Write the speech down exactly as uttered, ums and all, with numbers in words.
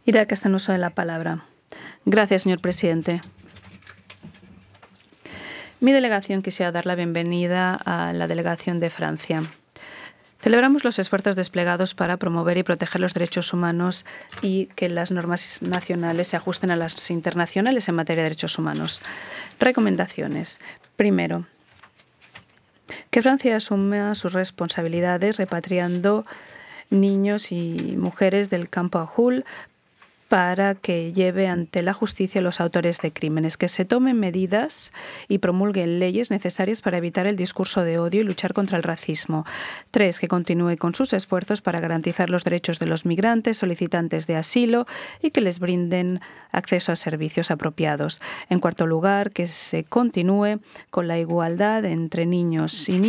Irak está en uso de la palabra. Gracias, señor presidente. Mi delegación quisiera dar la bienvenida a la delegación de Francia. Celebramos los esfuerzos desplegados para promover y proteger los derechos humanos y que las normas nacionales se ajusten a las internacionales en materia de derechos humanos. Recomendaciones. Primero, que Francia asuma sus responsabilidades repatriando niños y mujeres del campo Ahul para que lleve ante la justicia a los autores de crímenes, que se tomen medidas y promulguen leyes necesarias para evitar el discurso de odio y luchar contra el racismo. Tres, que continúe con sus esfuerzos para garantizar los derechos de los migrantes, solicitantes de asilo y que les brinden acceso a servicios apropiados. En cuarto lugar, que se continúe con la igualdad entre niños y niñas